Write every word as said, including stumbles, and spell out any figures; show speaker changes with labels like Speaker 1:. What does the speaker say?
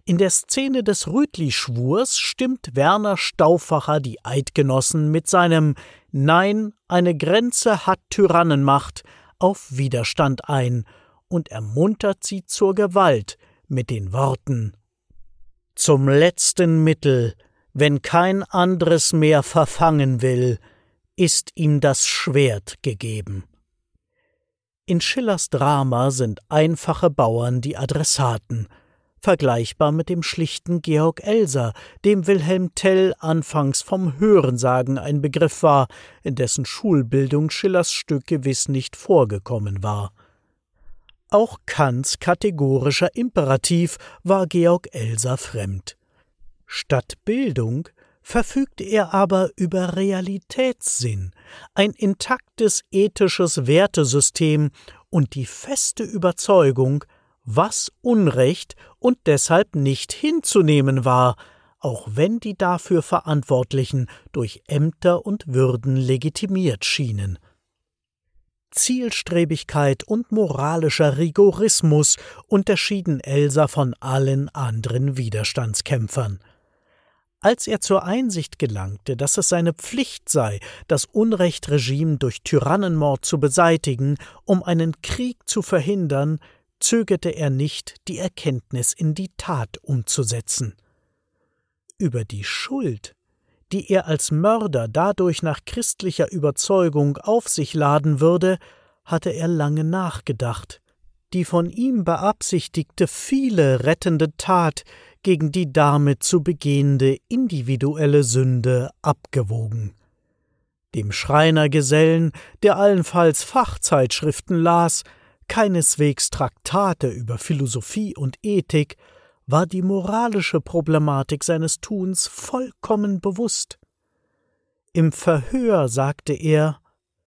Speaker 1: In der Szene des Rütli-Schwurs stimmt Werner Stauffacher die Eidgenossen mit seinem »Nein, eine Grenze hat Tyrannenmacht« auf Widerstand ein und ermuntert sie zur Gewalt mit den Worten: »Zum letzten Mittel, wenn kein anderes mehr verfangen will, ist ihm das Schwert gegeben.« In Schillers Drama sind einfache Bauern die Adressaten, vergleichbar mit dem schlichten Georg Elser, dem Wilhelm Tell anfangs vom Hörensagen ein Begriff war, in dessen Schulbildung Schillers Stück gewiss nicht vorgekommen war. Auch Kants kategorischer Imperativ war Georg Elser fremd. Statt Bildung verfügte er aber über Realitätssinn, ein intaktes ethisches Wertesystem und die feste Überzeugung, was Unrecht und deshalb nicht hinzunehmen war, auch wenn die dafür Verantwortlichen durch Ämter und Würden legitimiert schienen. Zielstrebigkeit und moralischer Rigorismus unterschieden Elser von allen anderen Widerstandskämpfern. Als er zur Einsicht gelangte, dass es seine Pflicht sei, das Unrechtregime durch Tyrannenmord zu beseitigen, um einen Krieg zu verhindern, zögerte er nicht, die Erkenntnis in die Tat umzusetzen. Über die Schuld, die er als Mörder dadurch nach christlicher Überzeugung auf sich laden würde, hatte er lange nachgedacht. Die von ihm beabsichtigte viele rettende Tat gegen die damit zu begehende individuelle Sünde abgewogen. Dem Schreinergesellen, der allenfalls Fachzeitschriften las, keineswegs Traktate über Philosophie und Ethik, war die moralische Problematik seines Tuns vollkommen bewusst. Im Verhör sagte er: